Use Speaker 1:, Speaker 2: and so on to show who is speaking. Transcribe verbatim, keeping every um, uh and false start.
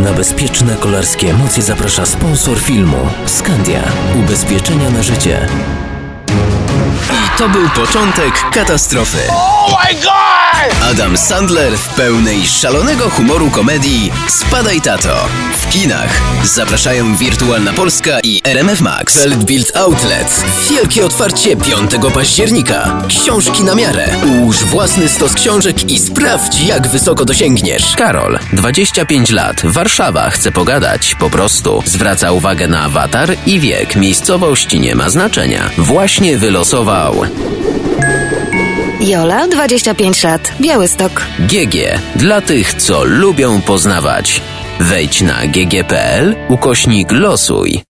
Speaker 1: Na bezpieczne kolarskie emocje zaprasza sponsor filmu Skandia. Ubezpieczenia na życie.
Speaker 2: I to był początek katastrofy.
Speaker 3: Oh my God!
Speaker 2: Adam Sandler w pełnej szalonego humoru komedii Spadaj Tato. W kinach zapraszają Wirtualna Polska i R M F Max. Weltbild Outlet. Wielkie otwarcie piątego października. Książki na miarę. Ułóż własny stos książek i sprawdź, jak wysoko dosięgniesz. Karol, dwadzieścia pięć lat, Warszawa, chce pogadać. Po prostu zwraca uwagę na awatar i wiek. Miejscowość nie ma znaczenia. Właśnie wylosował
Speaker 4: Jola, dwadzieścia pięć lat, Białystok.
Speaker 2: G G. Dla tych, co lubią poznawać. Wejdź na g g kropka p l ukośnik losuj.